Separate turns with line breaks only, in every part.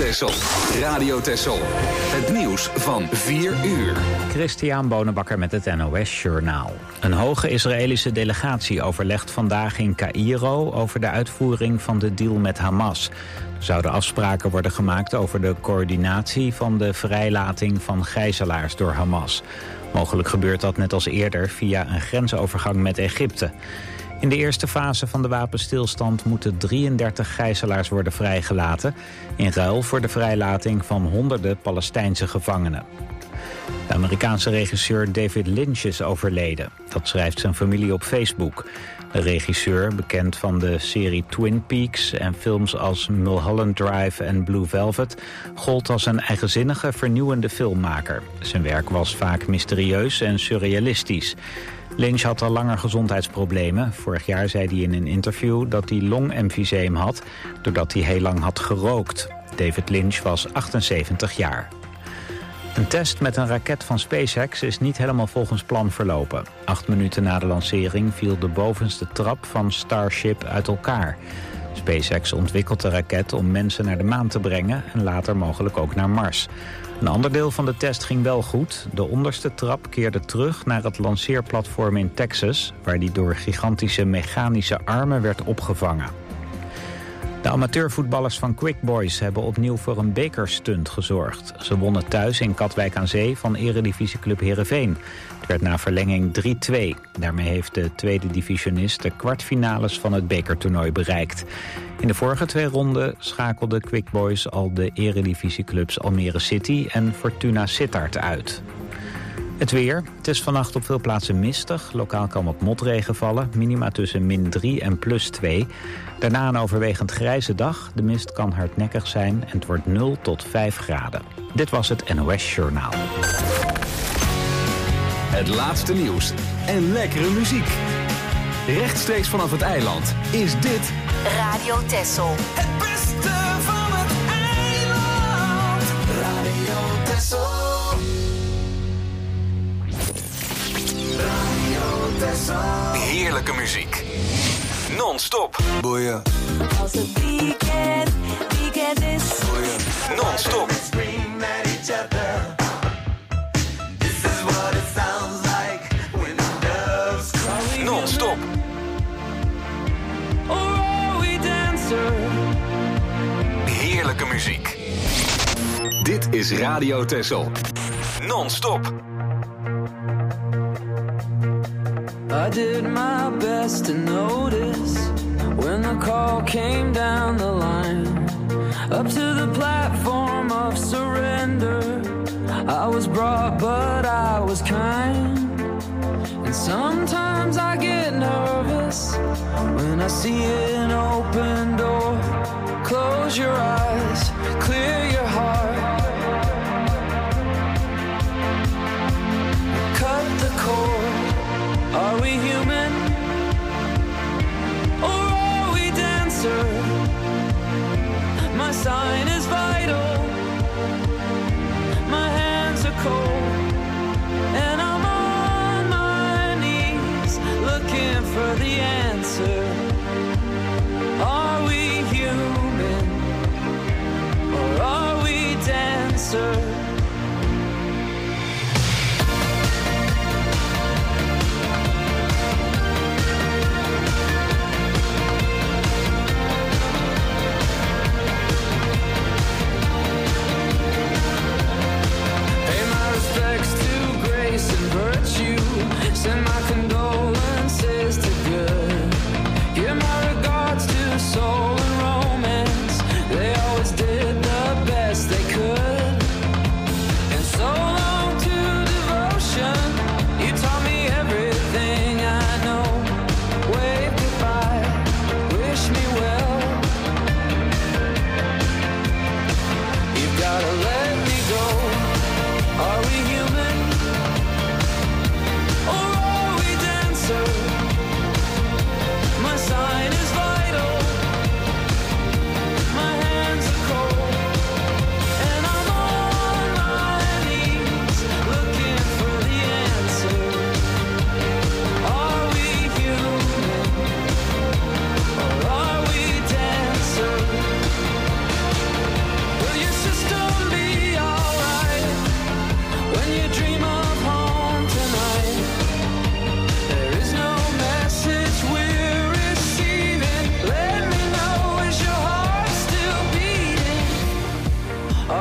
Texel. Radio Texel. Het nieuws van 4 uur.
Christian Bonenbakker met het NOS Journaal. Een hoge Israëlische delegatie overlegt vandaag in Caïro over de uitvoering van de deal met Hamas. Er zouden afspraken worden gemaakt over de coördinatie van de vrijlating van gijzelaars door Hamas. Mogelijk gebeurt dat net als eerder via een grensovergang met Egypte. In de eerste fase van de wapenstilstand moeten 33 gijzelaars worden vrijgelaten, in ruil voor de vrijlating van honderden Palestijnse gevangenen. De Amerikaanse regisseur David Lynch is overleden. Dat schrijft zijn familie op Facebook. De regisseur, bekend van de serie Twin Peaks en films als Mulholland Drive en Blue Velvet, gold als een eigenzinnige, vernieuwende filmmaker. Zijn werk was vaak mysterieus en surrealistisch. Lynch had al langer gezondheidsproblemen. Vorig jaar zei hij in een interview dat hij longemfyseem had, doordat hij heel lang had gerookt. David Lynch was 78 jaar. Een test met een raket van SpaceX is niet helemaal volgens plan verlopen. 8 minuten na de lancering viel de bovenste trap van Starship uit elkaar. SpaceX ontwikkelt de raket om mensen naar de maan te brengen en later mogelijk ook naar Mars. Een ander deel van de test ging wel goed. De onderste trap keerde terug naar het lanceerplatform in Texas, waar die door gigantische mechanische armen werd opgevangen. De amateurvoetballers van Quick Boys hebben opnieuw voor een bekerstunt gezorgd. Ze wonnen thuis in Katwijk aan Zee van eredivisieclub Heerenveen. Het werd na verlenging 3-2. Daarmee heeft de tweede divisionist de kwartfinales van het bekertoernooi bereikt. In de vorige 2 ronden schakelden Quick Boys al de eredivisieclubs Almere City en Fortuna Sittard uit. Het weer. Het is vannacht op veel plaatsen mistig. Lokaal kan wat motregen vallen. Minima tussen -3 en +2. Daarna een overwegend grijze dag. De mist kan hardnekkig zijn en het wordt 0 tot 5 graden. Dit was het NOS Journaal.
Het laatste nieuws en lekkere muziek. Rechtstreeks vanaf het eiland is dit
Radio Texel.
Het beste van het eiland. Radio Texel.
heerlijke muziek. Non-stop.
Boeien.
Als het weekend is.
Non-stop. Non-stop. Heerlijke muziek. Dit is Radio Texel. Non-stop.
I did my best to notice when the call came down the line, up to the platform of surrender. I was brought, but I was kind. And sometimes I get nervous when I see an open door. Close your eyes, clear your heart. Cut the cord. Are we human? Or are we dancer? My sign is vital. My hands are cold. And I'm on my knees looking for the answer. Are we human? Or are we dancer? Send my condolences to good. Give my regards to soul and romance. They always did the best they could.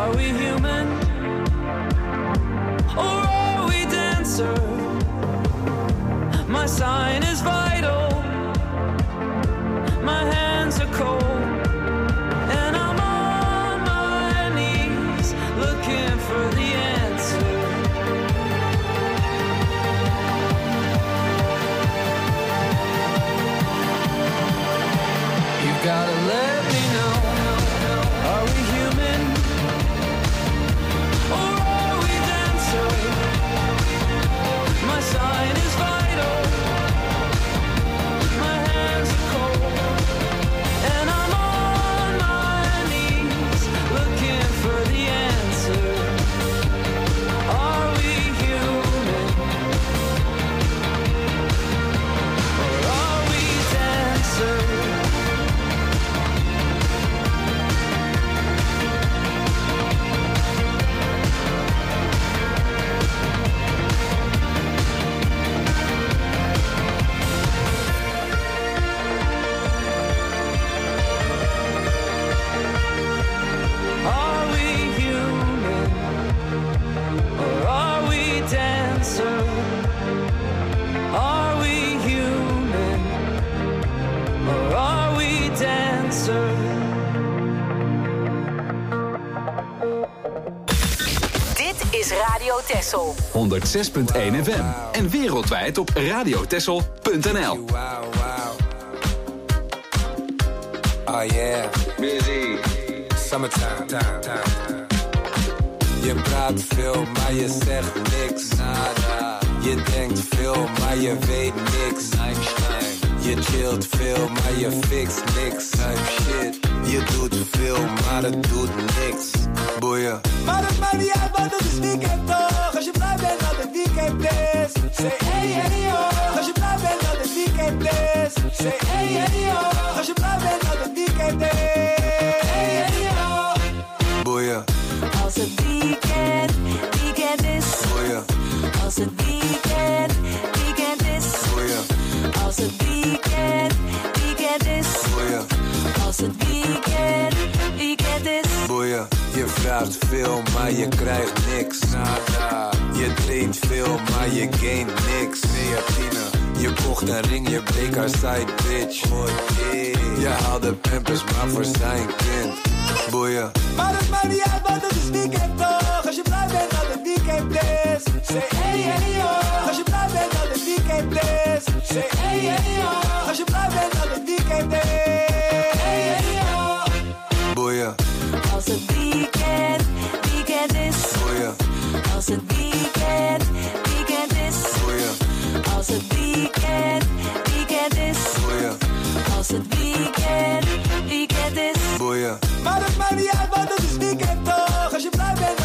Are we human? Or are we dancer? My sign is vital. My hands are cold. And I'm on my knees looking for the answer. You've gotta let me know. Are we human? Or are we dancer? My sign is vital. My hands are cold. And I'm on my knees looking for the answer. Are we human? Or are we dancer? Are we human? Or are we dancer? Are we human? Or are we dancer?
Dit is Radio Texel.
106.1 FM. En wereldwijd op radiotessel.nl.
Wow, wow. Oh yeah. Busy. Summertime. Je praat veel, maar je zegt niks. Nada. Je denkt veel, maar je weet niks. Je chillt veel, maar je fixt niks. Shit. Je doet veel, maar het doet niks. Boeien. Maar het maakt niet uit, want het is weekend toch. Als je blij bent dat het weekend is. Say hey hey yo. Als je blij bent dat het weekend is. Say hey hey yo. Als je blij bent dat het weekend is. Hey hey yo. Boeien.
Als het weekend is.
Boeien.
Als het weekend is.
Boeien.
Als het weekend is.
Boeien.
Als het weekend is.
Boeien. Je vraagt veel, maar je krijgt niks. Nada. Je traint veel, maar je gaint niks. Creatine. Je kocht een ring, je bleek haar side bitch. Je haalde pampers, maar voor zijn kind. Boeien. Maar het maakt niet uit, want het is weekend toch. Als je blij bent dat het weekend is. Say hey hey yo. Als je blij bent dat het weekend is. Say hey hey yo. Als je blij bent dat het weekend is. Hey hey yo. Boeien.
Als het weekend is.
Boeien.
Als het weekend is.
Boeien.
Als het weekend is.
Boeien.
Als het weekend is.
Boeien. Maar het maakt niet uit, want het is weekend toch. Als je blij bent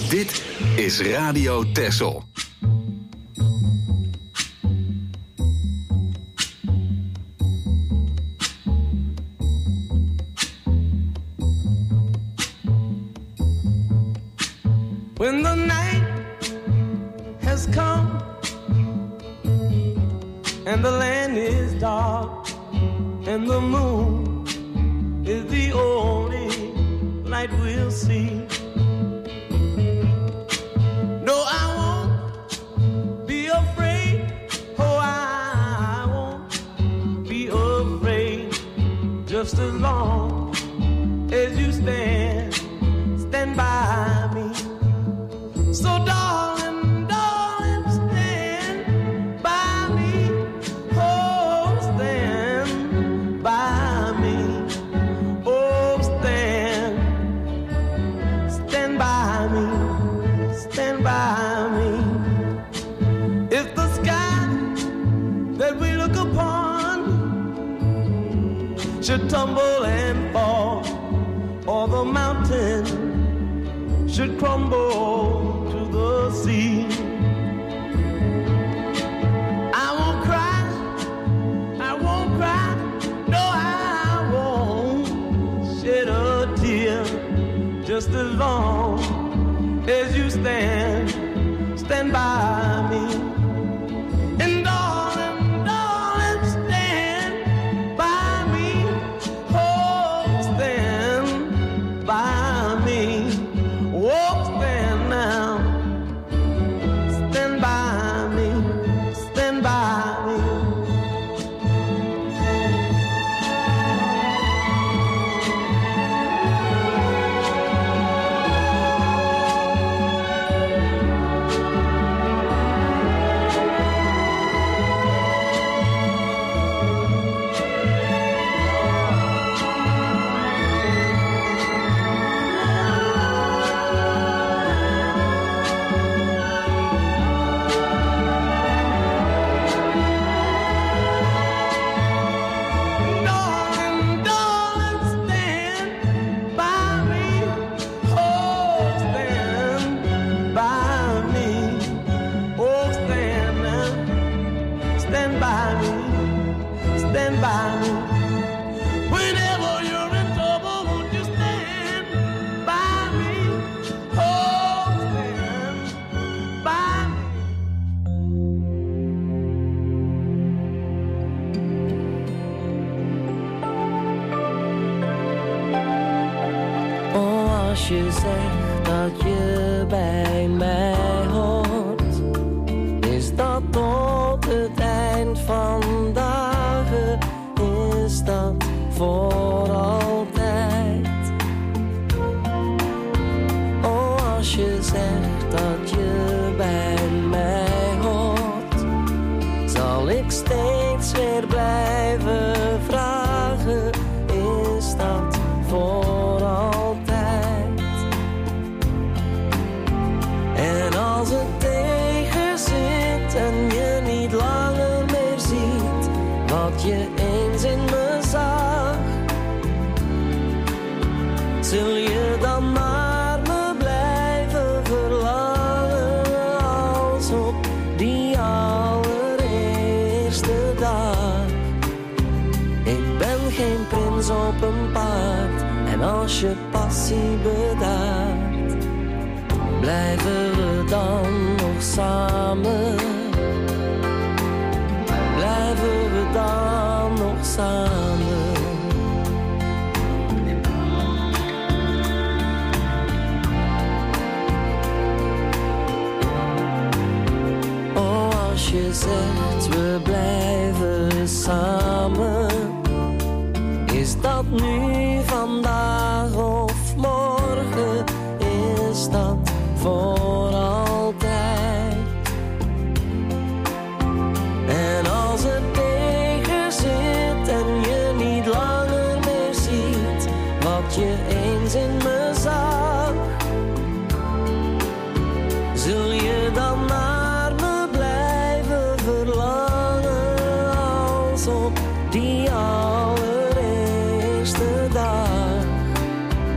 Dit is Radio Texel.
When the night has come and the land is dark and the moon is the only light we'll see. No, I won't be afraid. Oh, I won't be afraid. Just as long as you stand by me. So darling, darling, stand by me. Oh, stand by me. Oh, stand by me. Stand by me. If the sky that we look upon should tumble and fall, or the mountain should crumble to the sea, I won't cry, no, I won't shed a tear, just as long as you stand by me. And darling, darling, stand by me. Oh, stand by me. Oh, stand now. Stand by me. Stand by me.
Als je zegt dat je bij mij hoort, is dat tot het eind van dagen, is dat voor altijd. Oh, als je zegt dat je bij mij hoort, zal ik steeds weer blijven vragen, is dat voor altijd. En als het tegen zit en je niet langer meer ziet wat je eens in me zag, zul je dan naar me blijven verlangen als op die allereerste dag. Ik ben geen prins op een paard en als je passie bedaart, blijven we dan nog samen? Blijven we dan nog samen? Oh, als je zegt we blijven samen, is dat nu, vandaag of morgen? Is dat voor altijd? En als het tegen zit en je niet langer meer ziet wat je eens in me zag, zul je dan naar me blijven verlangen als op die allereerste dag?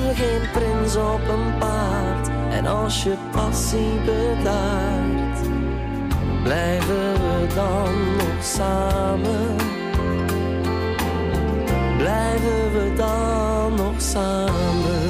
ben geen prins op een paard. En als je passie bedaart, blijven we dan nog samen? Blijven we dan nog samen?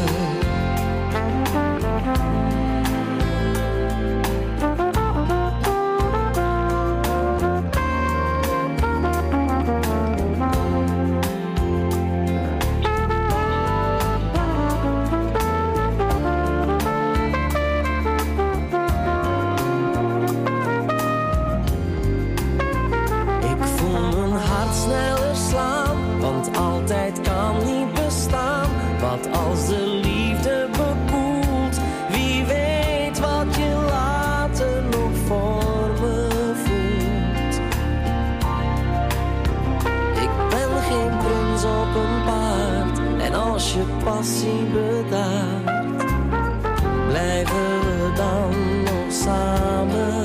Als de liefde bekoelt, wie weet wat je later nog voor me voelt. Ik ben geen prins op een paard, en als je passie bedaart, blijven we dan nog samen?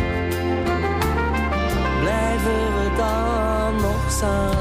Blijven we dan nog samen?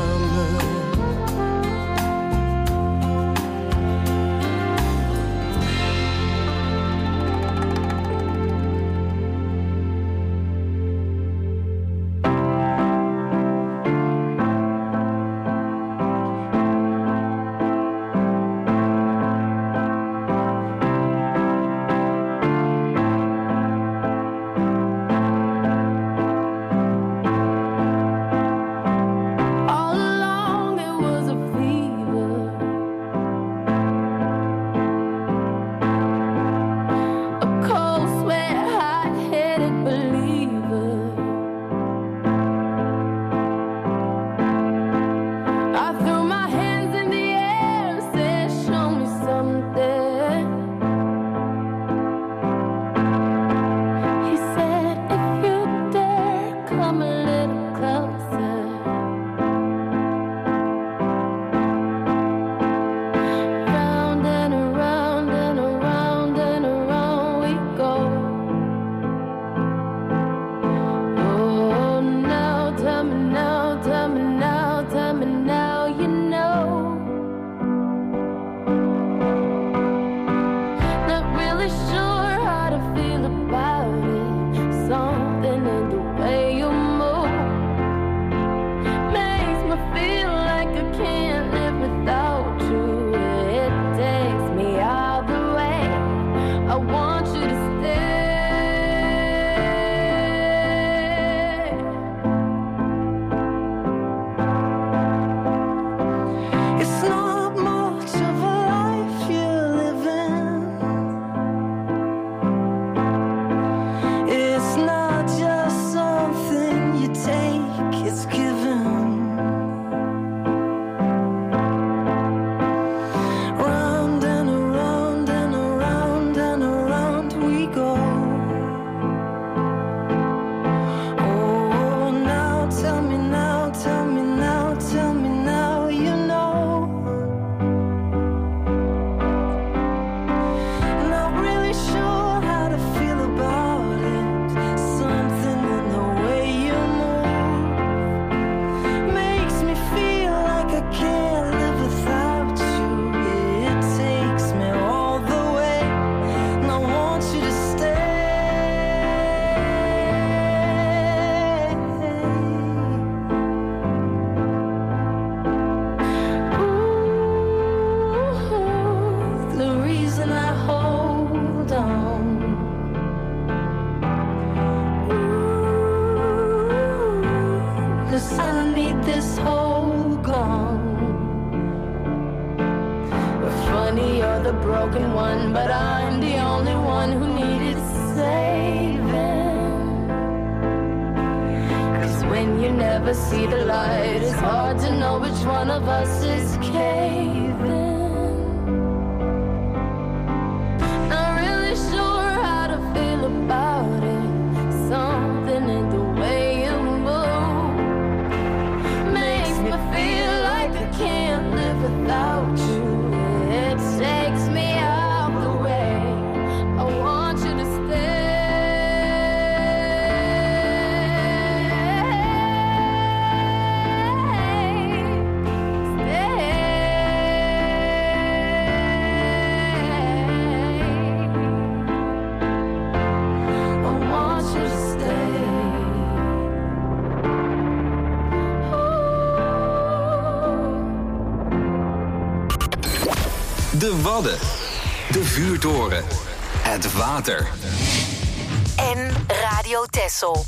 De Wadden. De Vuurtoren. Het water.
En Radio Texel.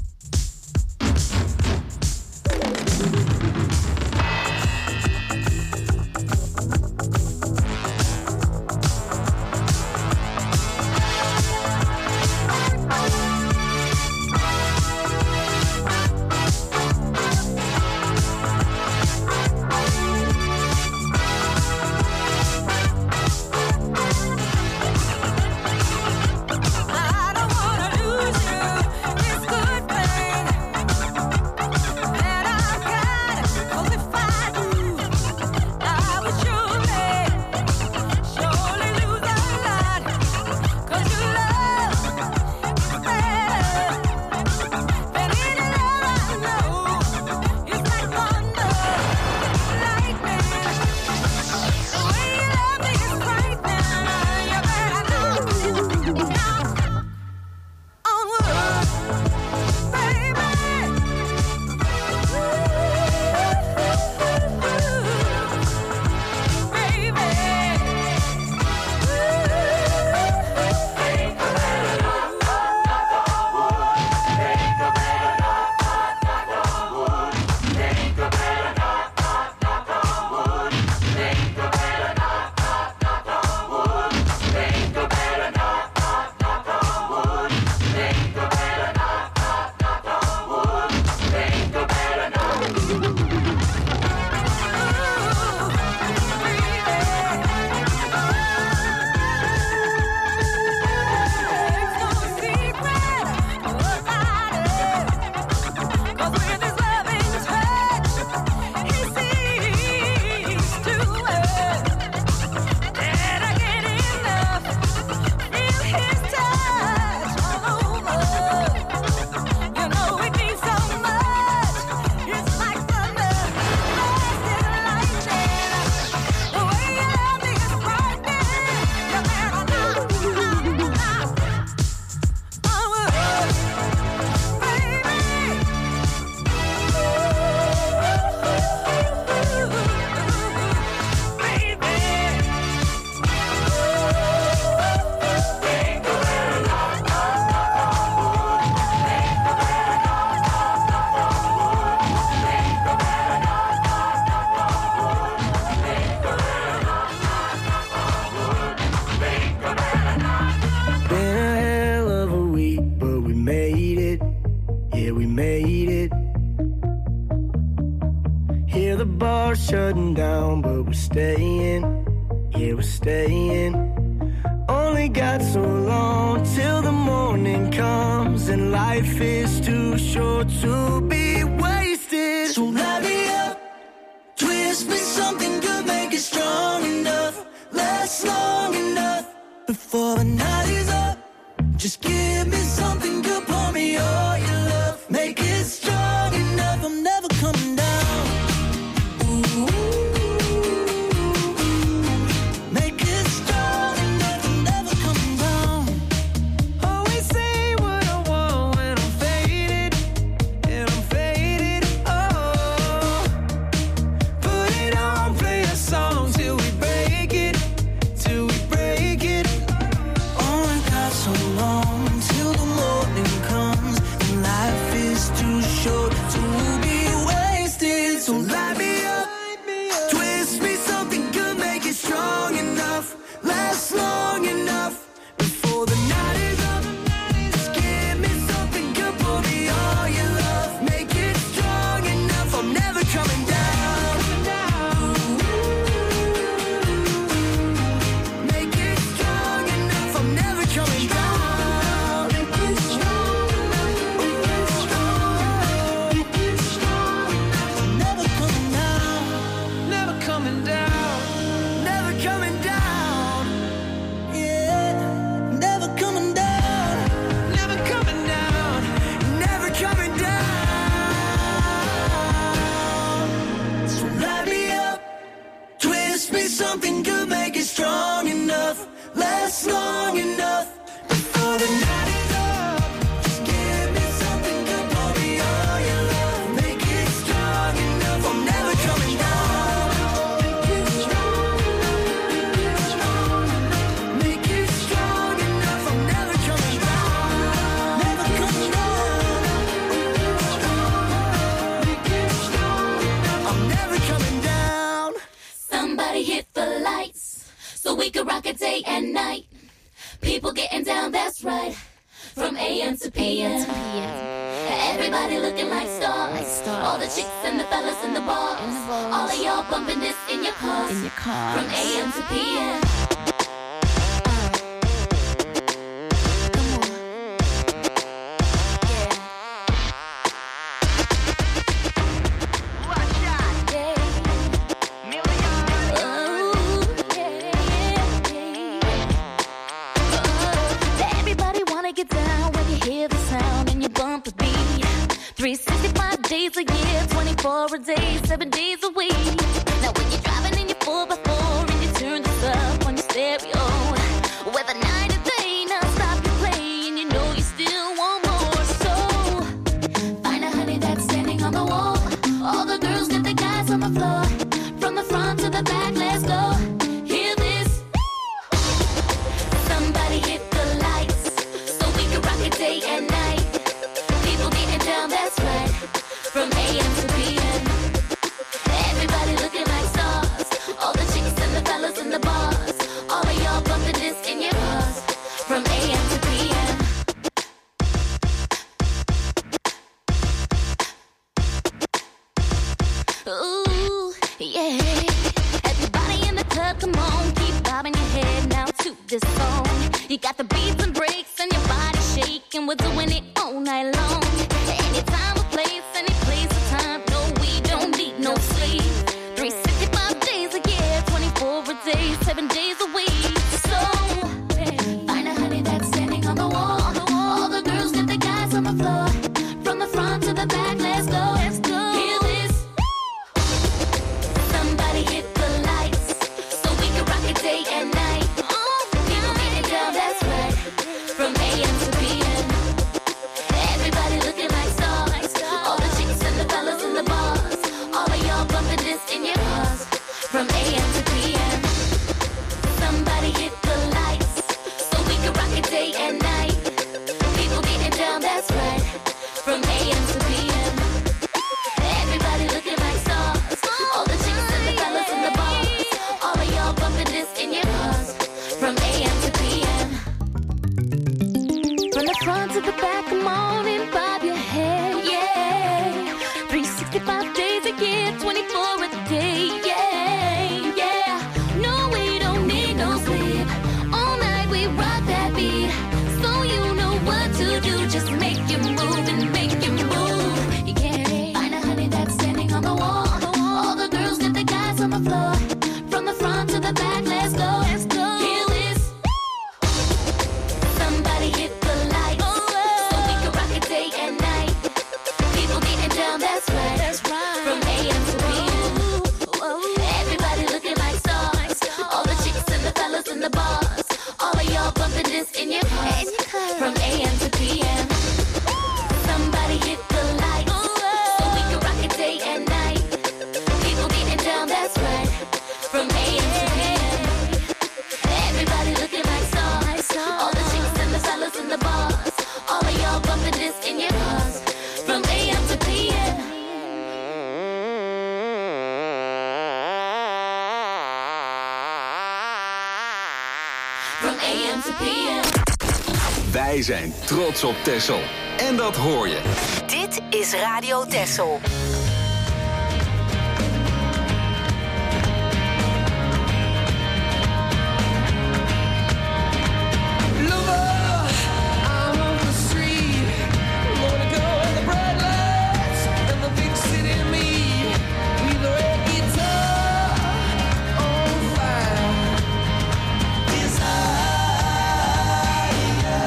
Shutting down, but we're staying. Yeah, we're staying. Only got so long till the morning comes, and life is too short to be wasted. So light me up, twist me something good, make it strong enough, last long enough before the night is up. Just give me something good, pour me all your love, make it strong enough. I'm never coming down.
and night. People getting down, that's right. From AM to PM. Everybody looking like stars. All the chicks and the fellas in the bars. All of y'all bumping this in your cars. From AM to PM.
Get down when you hear the sound and you bump the beat. 365 days a year, 24 a day, 7 days a week. Now when you're driving in your 4x4 and you turn this up on your stereo, whether night or day, now stop your play and you know you still want more. So
find a honey that's standing on the wall. All the girls get the guys on the floor. From the front to the back, let's go. Hear this. Somebody hit the lights. Rock it day and night. People getting down, that's right. From AM to PM. Everybody looking like stars. All the chicks and the fellas in the bars. All of y'all bumping this in your cars. From AM to PM.
Ooh, yeah. Everybody in the club, come on. Keep bobbing your head now to this song. You got the beats and breaks and your body shaking. We're doing it all night long. Anytime, a place, any place, a time. No, we don't need no sleep. 365 days a year, 24 a day, 7 days a week. So
find a honey that's standing on the wall. All the girls get the guys on the floor. From the front to the back, let's go. Let's go. Hear this. Somebody hit the lights so we can rock it day and night. People getting down, that's right. From AM to PM. Everybody looking like stars. All the chicks and the fellas in the bars. All of y'all bumping this in your cars. From AM to PM. Somebody hit the lights so we can rock it day and night. People getting down, that's right. From AM to PM. Everybody looking like stars. All the chicks and the fellas in the bars. All of y'all bumping this in your cars. From AM to PM.
From the front to the back, come on and bob your head, yeah. 365 days a year, 24 a day, yeah, yeah. No, we don't need no sleep. All night we rock that beat. So you know what to do, just make it move and make it move, yeah.
Find a honey that's standing on the wall. All the girls get the guys on the floor. From the front to the back, let's go. Let's go. Hear this. Somebody hit the lights so we can rock it day and night. People getting down, that's right.
That's right.
From AM to PM. Everybody looking like stars. All the chicks and the fellas in the bars. All of y'all bumping this in your cars. From AM to PM. Somebody hit the lights so we can rock it day and night. People getting down, that's right. From AM to PM. Everybody looking like stars. All the chicks and the fellas in the bars. All of y'all bumping this in your cars. From AM to PM. From AM to PM.
Wij zijn trots op Texel. En dat hoor je.
Dit is Radio Texel.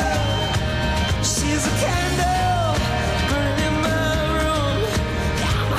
She's a candle burning in my room.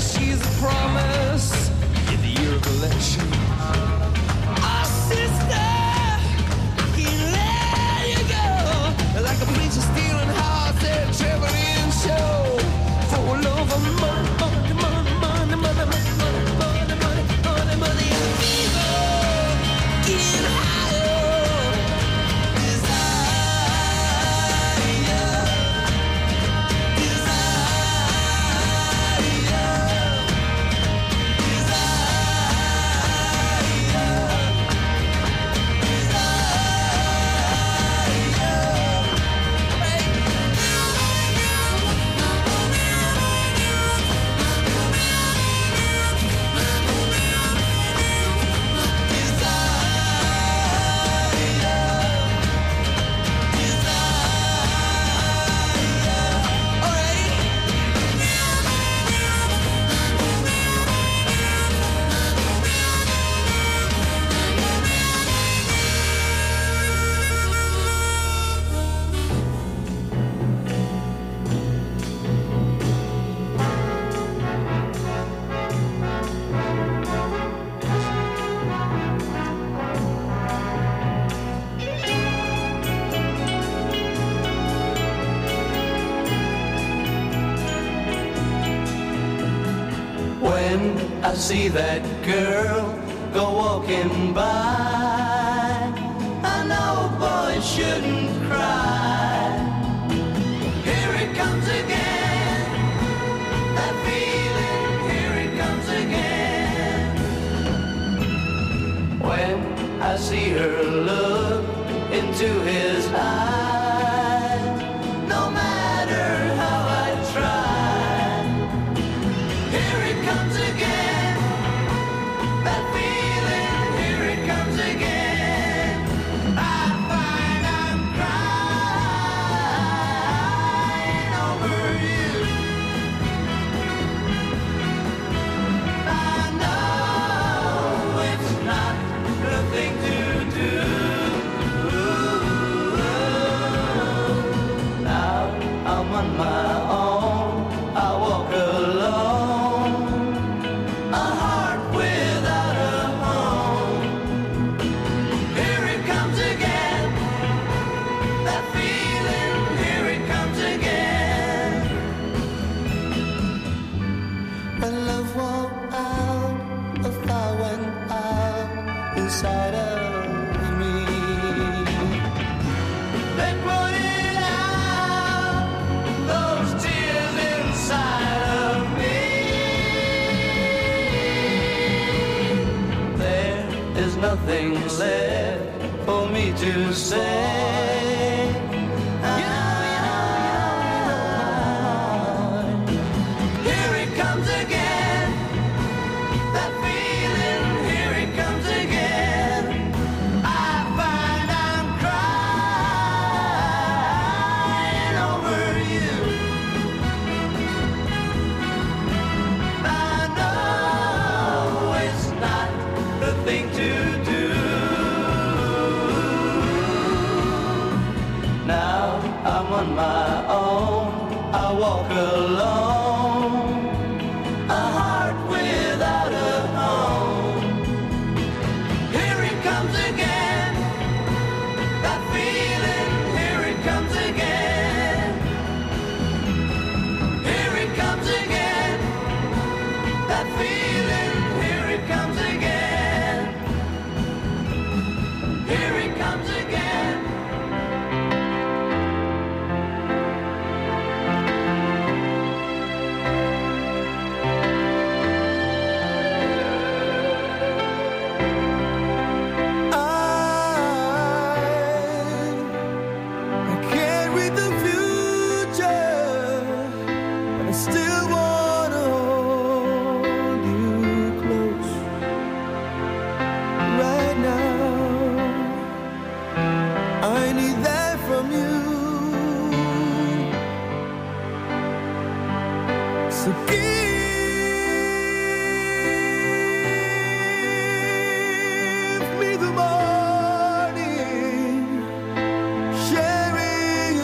she's a promise in the year of election. Our sister, can't let you go. Like a preacher stealing hearts at a traveling show. For love of money, money, money, money, money, money, money, money, money, money, and fever, getting higher.
I see that girl go walking by. I know boys shouldn't cry. Here it comes again, that feeling, here it comes again. When I see her look into his eyes, no matter how I try, here it comes again. Nothing left for me to say. Here it comes again, that feeling, here it comes again. I find I'm crying over you. I know it's not the thing to do. Now I'm on my own, I walk alone, a heart without a home. Here it comes again, that feeling, here it comes again. Here it comes again, that feeling, here it comes again. Here it comes again.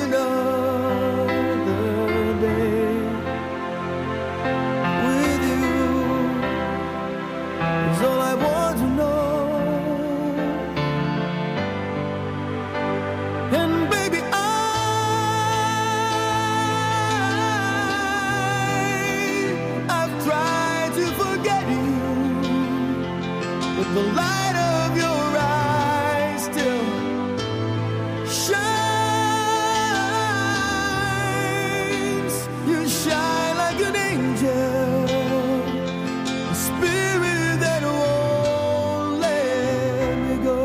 With you
the light of your eyes still shines. You shine like an angel, a spirit that won't let me go.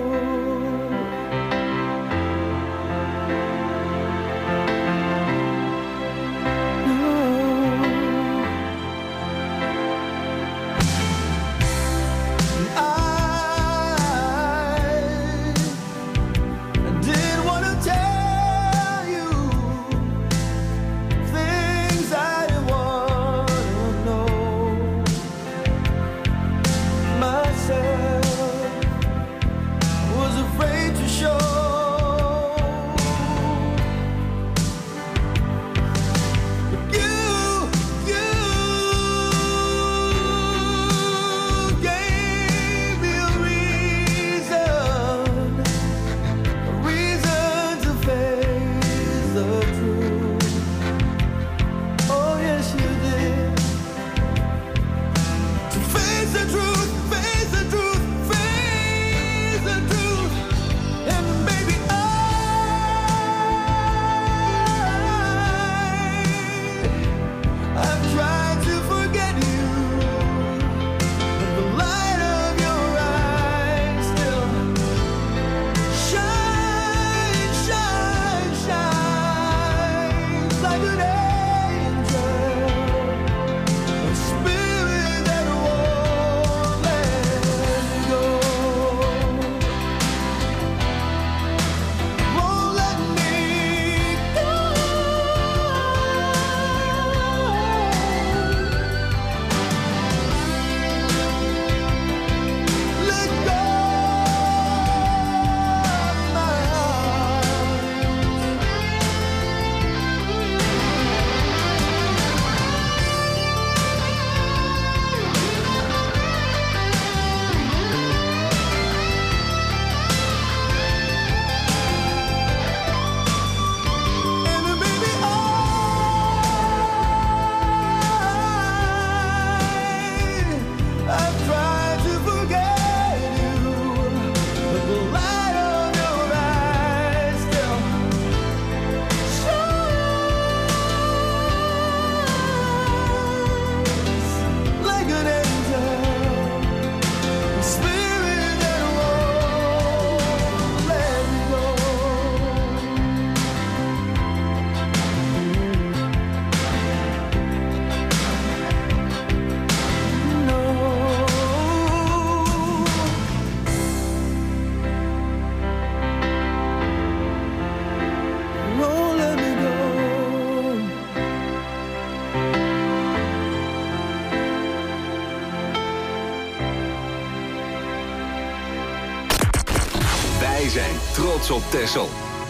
Wij zijn trots op Texel.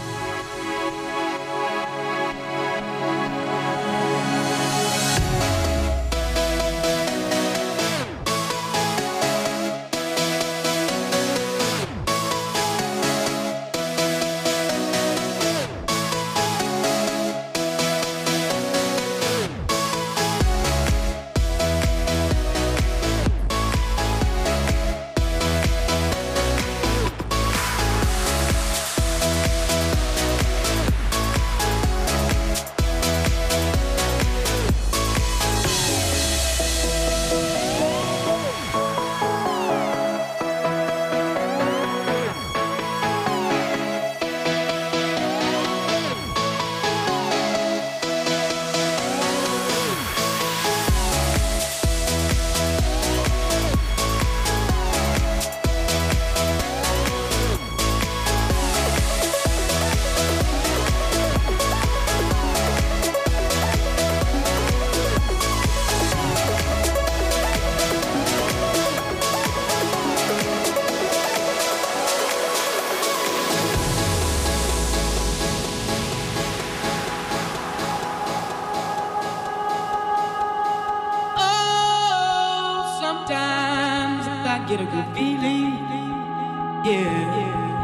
Get a good feeling, yeah.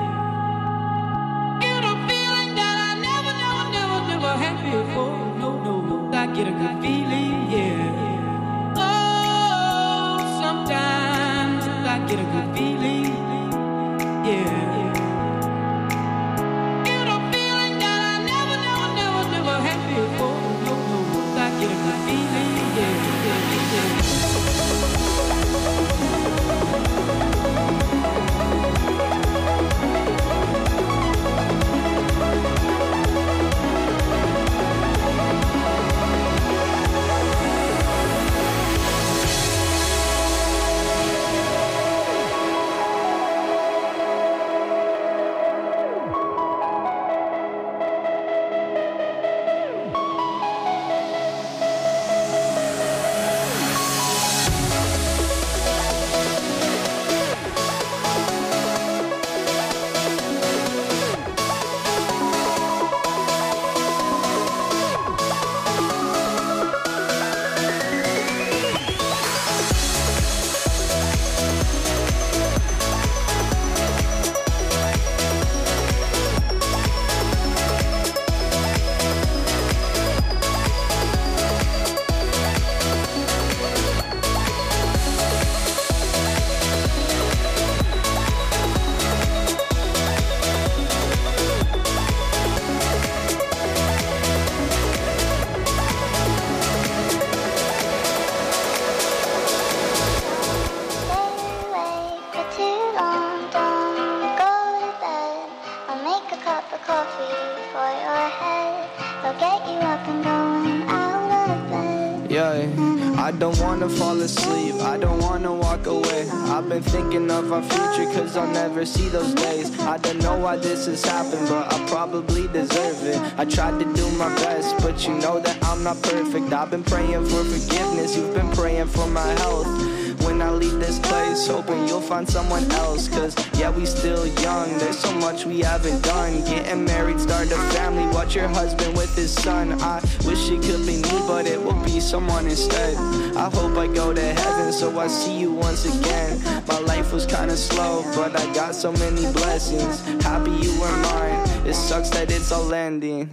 Get a feeling that I never had before. No, I get a good feeling, yeah. Oh, sometimes I get a good
Yeah, I don't wanna fall asleep, I don't wanna walk away. I've been thinking of our future, cause I'll never see those days. I don't know why this has happened, but I probably deserve it. I tried to do my best, but you know that I'm not perfect. I've been praying for forgiveness, you've been praying for my health. When I leave this place, hoping you'll find someone else. Cause yeah, we still young, there's so much we haven't done. Getting married, start a family, watch your husband with his son. I wish it could be me, but it will be someone instead. I hope I go to heaven, so I see you once again. My life was kinda slow, but I got so many blessings. Happy you were mine, it sucks that it's all ending.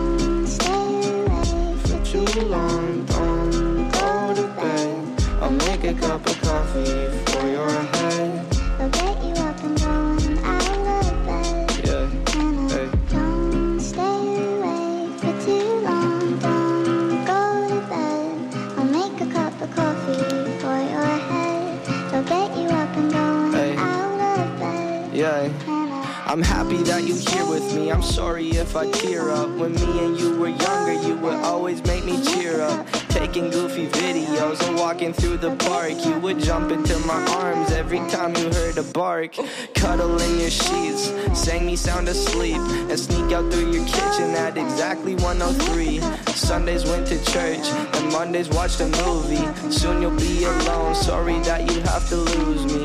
For too long, don't go to bed. I'll make a cup of coffee for your head.
I'll get you up and going out of bed.
Yeah, hey.
Don't stay awake for too long. Don't go to bed. I'll make a cup of coffee for your head. I'll get you up and going out of bed.
Yeah. I'm happy that you're here with me. I'm sorry if I tear up. When me and you were younger, you would always make me cheer up. Taking goofy videos and walking through the park. You would jump into my arms every time you heard a bark. Cuddle in your sheets, sang me sound asleep, and sneak out through your kitchen at exactly 1:03. Sundays went to church, and Mondays watched a movie. Soon you'll be alone, sorry that you have to lose me.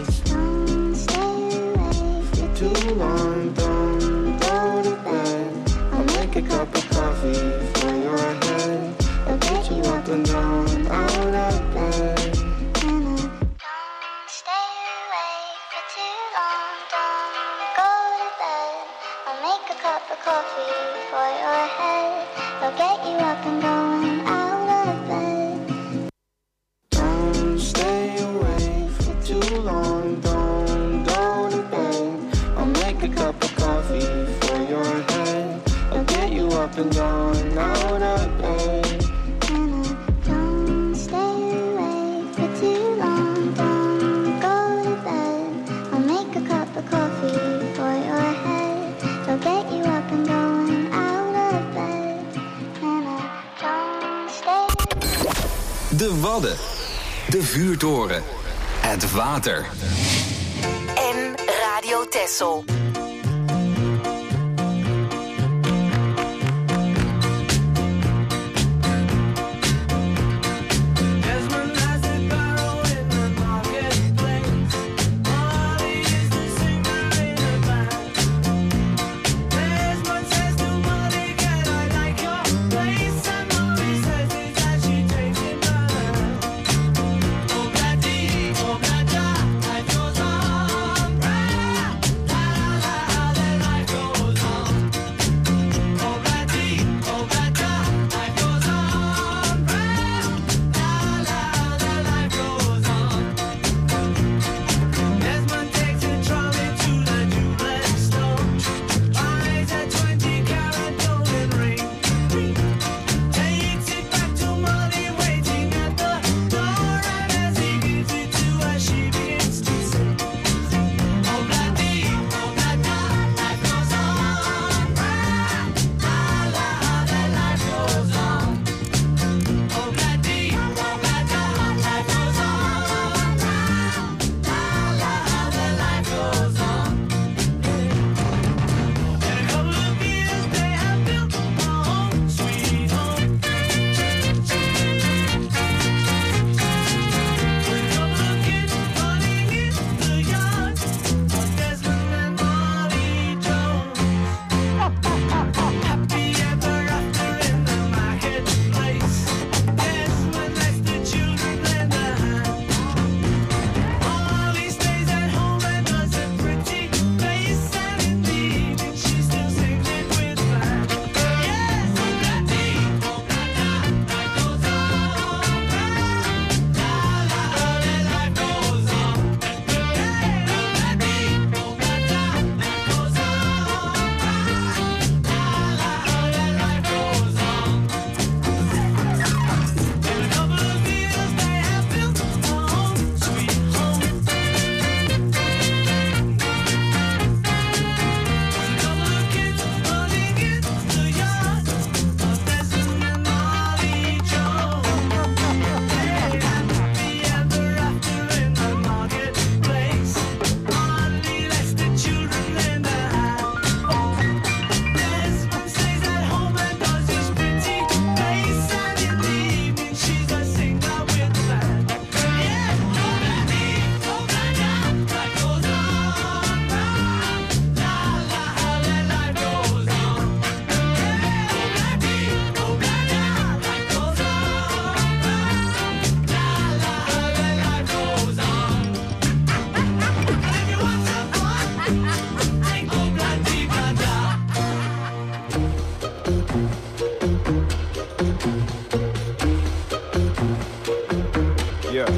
Too long, don't go to bed. I'll make a cup of coffee for your head. I'll get you up and down out of bed.
Don't stay awake for too long. Don't go to bed. I'll make a cup of coffee for your head. I'll get you up and going out of bed.
Don't stay awake for too long. Don't go to bed. I'll make a cup of coffee for your head. I'll get you up and going out of bed.
Don't stay awake for too long. Don't go to bed. I'll make a cup of coffee for your head. I'll get you up and going out of bed. Don't stay.
De Wadden. De Vuurtoren. Het water.
En Radio Texel.
Oh,
Yeah.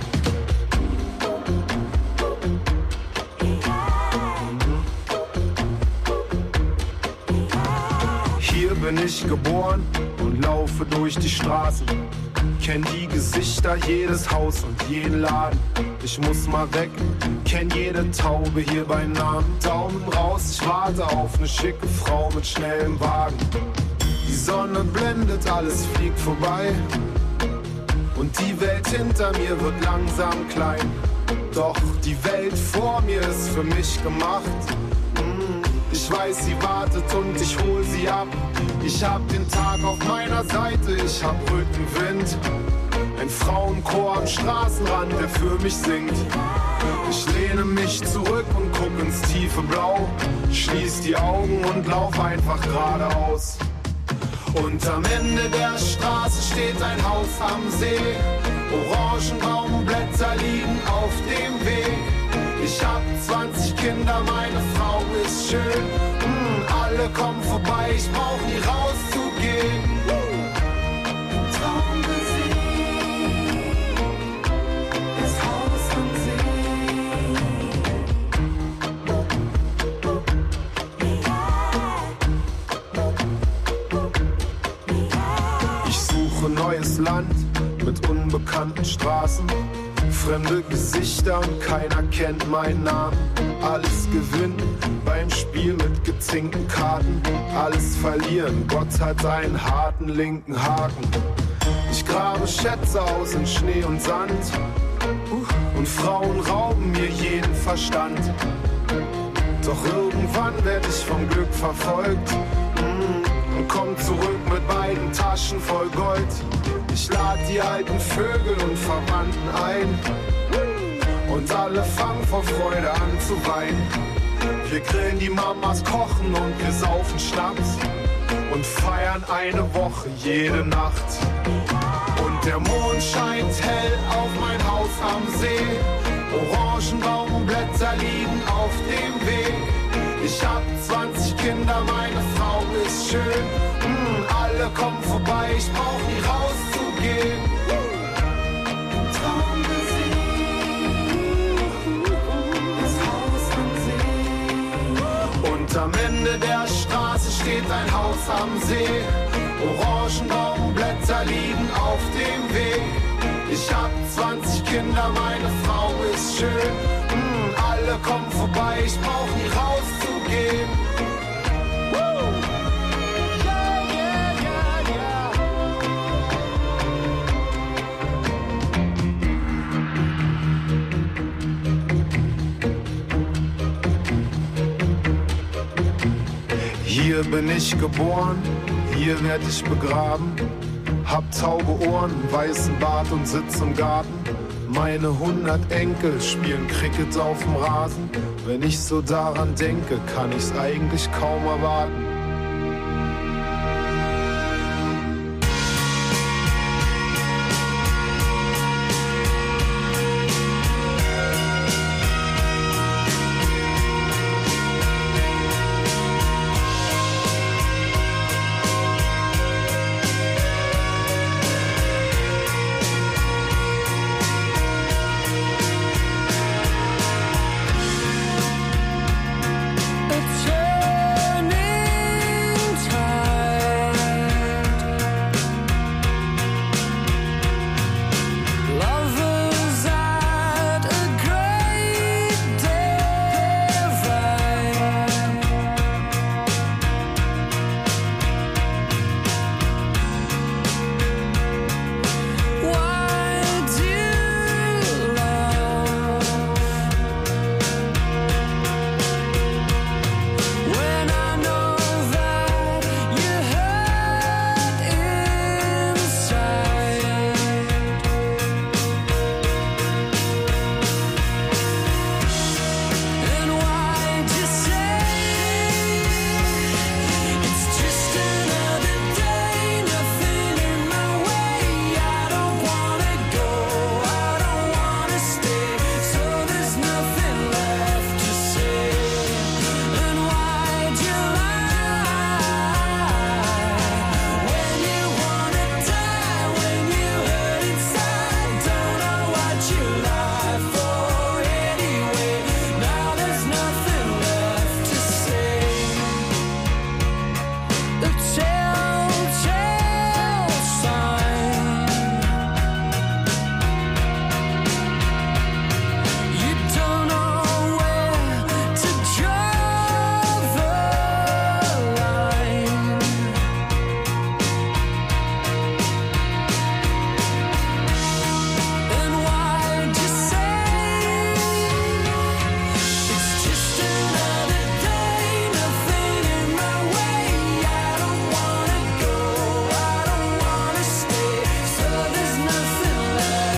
Hier bin ich geboren und laufe durch die Straßen. Kenn die Gesichter, jedes Haus und jeden Laden. Ich muss mal weg, kenn jede Taube hier bei Namen. Daumen raus, ich warte auf ne schicke Frau mit schnellem Wagen. Die Sonne blendet, alles fliegt vorbei. Und die Welt hinter mir wird langsam klein. Doch die Welt vor mir ist für mich gemacht. Ich weiß, sie wartet und ich hol sie ab. Ich hab den Tag auf meiner Seite, ich hab Rückenwind. Ein Frauenchor am Straßenrand, der für mich singt. Ich lehne mich zurück und guck ins tiefe Blau. Schließ die Augen und lauf einfach geradeaus. Und am Ende der Straße steht ein Haus am See. Orangenbaumblätter liegen auf dem Weg. Ich hab 20 Kinder, meine Frau ist schön. Alle kommen vorbei, ich brauch nie rauszugehen. Traummusik, das Haus am See. Ich suche neues Land mit unbekannten Straßen. Fremde Gesichter und keiner kennt meinen Namen. Alles gewinnen beim Spiel mit gezinkten Karten. Alles verlieren, Gott hat einen harten linken Haken. Ich grabe Schätze aus in Schnee und Sand. Und Frauen rauben mir jeden Verstand. Doch irgendwann werd ich vom Glück verfolgt. Und komm zurück mit beiden Taschen voll Gold. Ich lad die alten Vögel und Verwandten ein. Und alle fangen vor Freude an zu weinen. Wir grillen, die Mamas kochen und wir saufen Schnaps. Und feiern eine Woche jede Nacht. Und der Mond scheint hell auf mein Haus am See. Orangenbaumblätter liegen auf dem Weg. Ich hab 20 Kinder, meine Frau ist schön. Alle kommen vorbei, ich brauch nie rauszugehen. Traummusik, das Haus am See. Und am Ende der Straße steht ein Haus am See. Orangenbaumblätter liegen auf dem Weg. Ich hab 20 Kinder, meine Frau ist schön. Alle kommen vorbei, ich brauch nie rauszugehen. Hier bin ich geboren, hier werd ich begraben. Hab taube Ohren, weißen Bart und sitz im Garten. Meine 100 Enkel spielen Cricket auf dem Rasen. Wenn ich so daran denke, kann ich's eigentlich kaum erwarten.